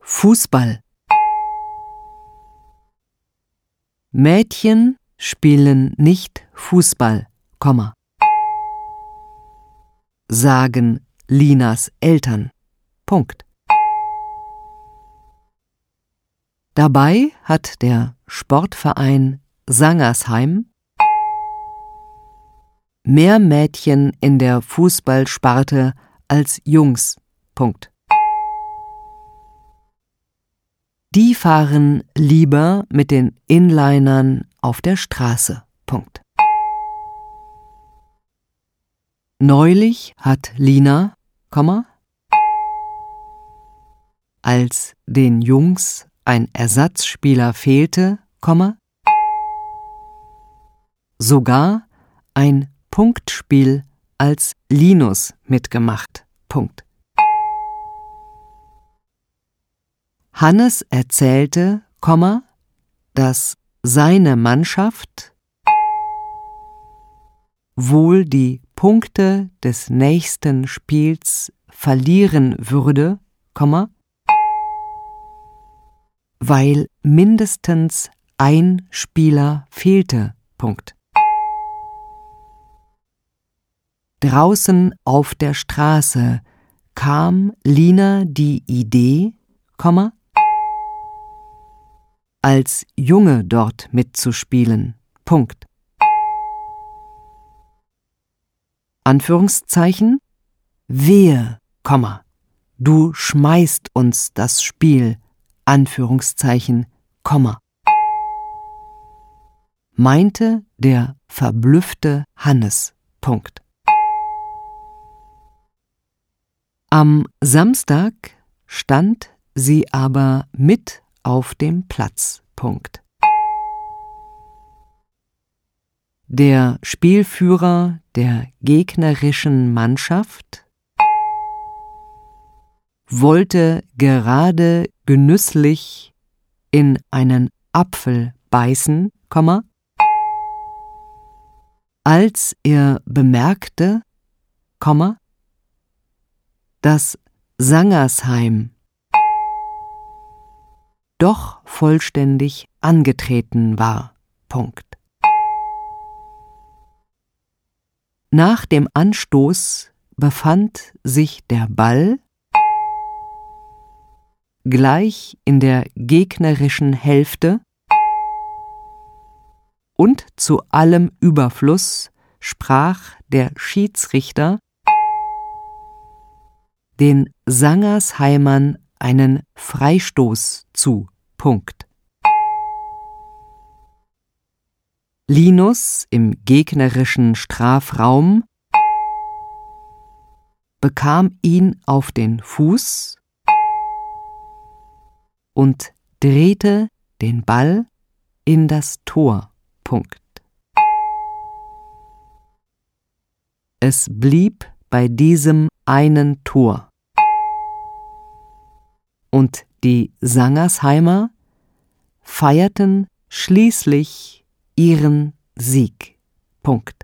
Fußball. Mädchen spielen nicht Fußball, sagen Linas Eltern. Punkt. Dabei hat der Sportverein Sangersheim mehr Mädchen in der Fußballsparte als Jungs. Punkt. Die fahren lieber mit den Inlinern auf der Straße. Punkt. Neulich hat Lina, als den Jungs ein Ersatzspieler fehlte, sogar ein Punktspiel als Linus mitgemacht. Punkt. Hannes erzählte, dass seine Mannschaft wohl die Punkte des nächsten Spiels verlieren würde, weil mindestens ein Spieler fehlte. Punkt. Draußen auf der Straße kam Lina die Idee, als Junge dort mitzuspielen. Punkt. Anführungszeichen, wehe, du schmeißt uns das Spiel, Anführungszeichen, meinte der verblüffte Hannes. Punkt. Am Samstag stand sie aber mit auf dem Platz. Punkt. Der Spielführer der gegnerischen Mannschaft wollte gerade genüsslich in einen Apfel beißen, als er bemerkte, dass Sangersheim doch vollständig angetreten war. Punkt. Nach dem Anstoß befand sich der Ball gleich in der gegnerischen Hälfte und zu allem Überfluss sprach der Schiedsrichter den Sangersheimern einen Freistoß zu. Punkt. Linus im gegnerischen Strafraum bekam ihn auf den Fuß und drehte den Ball in das Tor. Punkt. Es blieb bei diesem einen Tor. Und die Sangersheimer feierten schließlich ihren Sieg. Punkt.